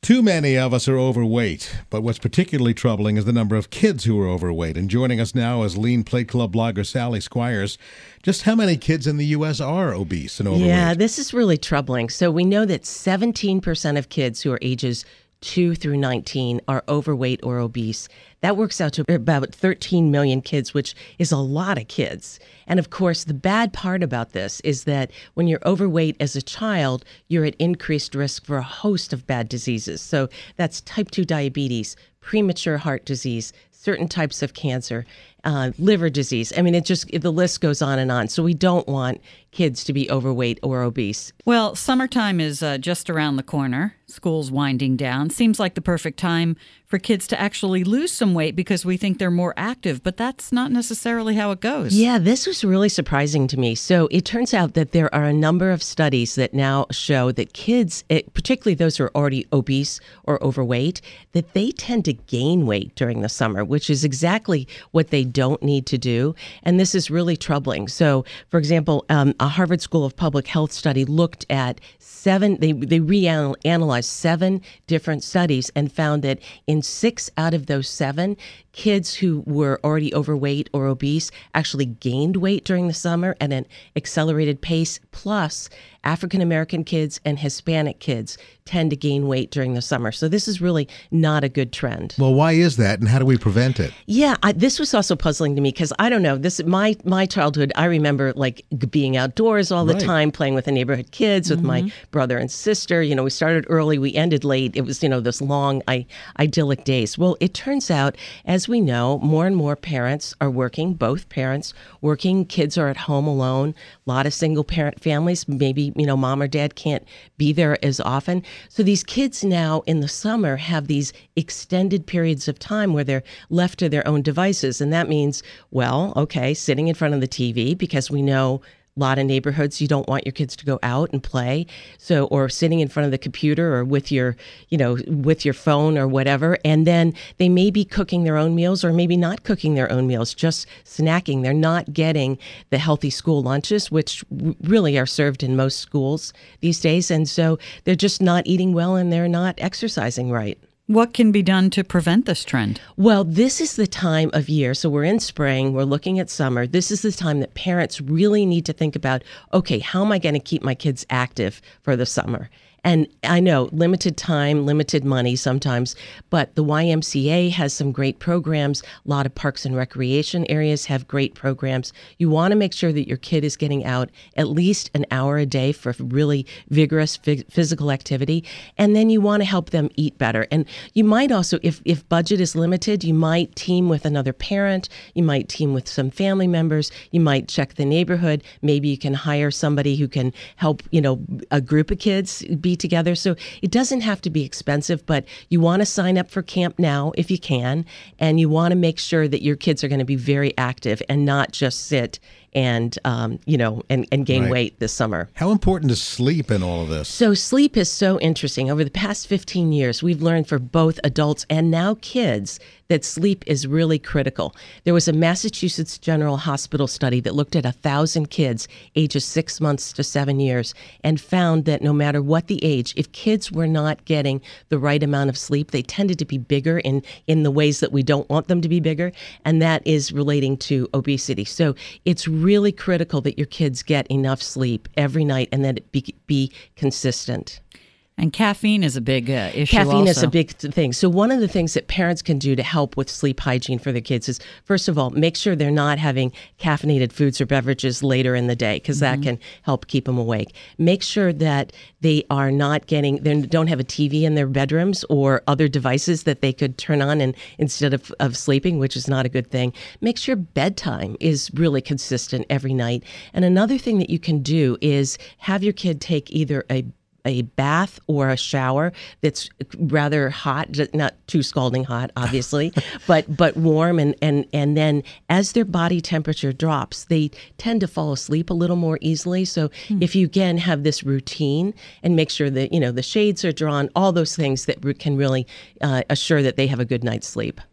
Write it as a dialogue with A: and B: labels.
A: Too many of us are overweight, but what's particularly troubling is the number of kids who are overweight. And joining us now is Lean Plate Club blogger Sally Squires. Just how many kids in the U.S. are obese and overweight?
B: Yeah, this is really troubling. So we know that 17% of kids who are ages 2 through 19 are overweight or obese. That works out to about 13 million kids, which is a lot of kids. And of course, the bad part about this is that when you're overweight as a child, you're at increased risk for a host of bad diseases. So that's type 2 diabetes, premature heart disease, certain types of cancer, liver disease. I mean, the list goes on and on. So we don't want kids to be overweight or obese.
C: Well, summertime is just around the corner. School's winding down. Seems like the perfect time for kids to actually lose some weight because we think they're more active, but that's not necessarily how it goes.
B: Yeah, this was really surprising to me. So it turns out that there are a number of studies that now show that kids, particularly those who are already obese or overweight, that they tend to gain weight during the summer, which is exactly what they don't need to do. And this is really troubling. So, for example, a Harvard School of Public Health study looked at they reanalyzed 7 different studies and found that in 6 out of those 7, kids who were already overweight or obese actually gained weight during the summer at an accelerated pace. Plus, African American kids and Hispanic kids tend to gain weight during the summer. So this is really not a good trend.
A: Well, why is that, and how do we prevent it?
B: Yeah, this was also puzzling to me because I don't know. This my childhood. I remember like being outdoors all the time, playing with the neighborhood kids, with my brother and sister. You know, we started early, we ended late. It was this long, idyllic days. Well, it turns out, as we know, more and more parents are working. Both parents working. Kids are at home alone. A lot of single parent families. Maybe mom or dad can't be there as often. So these kids now in the summer have these extended periods of time where they're left to their own devices. And that means, sitting in front of the TV, because we know a lot of neighborhoods, you don't want your kids to go out and play. So, or sitting in front of the computer or with your phone or whatever. And then they may be cooking their own meals or maybe not cooking their own meals, just snacking. They're not getting the healthy school lunches, which really are served in most schools these days. And so they're just not eating well and they're not exercising right.
C: What can be done to prevent this trend?
B: Well, this is the time of year. So we're in spring, we're looking at summer. This is the time that parents really need to think about, okay, how am I going to keep my kids active for the summer? And I know limited time, limited money sometimes, but the YMCA has some great programs. A lot of parks and recreation areas have great programs. You want to make sure that your kid is getting out at least an hour a day for really vigorous physical activity. And then you want to help them eat better. And you might also, if budget is limited, you might team with another parent. You might team with some family members. You might check the neighborhood. Maybe you can hire somebody who can help, a group of kids be together. So it doesn't have to be expensive, but you want to sign up for Camp Now if you can, and you want to make sure that your kids are going to be very active and not just sit and gain weight this summer.
A: How important is sleep in all of this?
B: So sleep is so interesting. Over the past 15 years, we've learned for both adults and now kids that sleep is really critical. There was a Massachusetts General Hospital study that looked at 1,000 kids ages 6 months to 7 years and found that no matter what the age, if kids were not getting the right amount of sleep, they tended to be bigger in the ways that we don't want them to be bigger, and that is relating to obesity. So it's really critical that your kids get enough sleep every night and that it be consistent.
C: And caffeine is a big issue
B: Caffeine
C: also.
B: is a big thing. So one of the things that parents can do to help with sleep hygiene for their kids is, first of all, make sure they're not having caffeinated foods or beverages later in the day, because that can help keep them awake. Make sure that they are not they don't have a TV in their bedrooms or other devices that they could turn on instead of sleeping, which is not a good thing. Make sure bedtime is really consistent every night. And another thing that you can do is have your kid take either a bath or a shower that's rather hot, not too scalding hot, obviously, but warm. And then as their body temperature drops, they tend to fall asleep a little more easily. So if you, again, have this routine and make sure that, the shades are drawn, all those things that can really assure that they have a good night's sleep.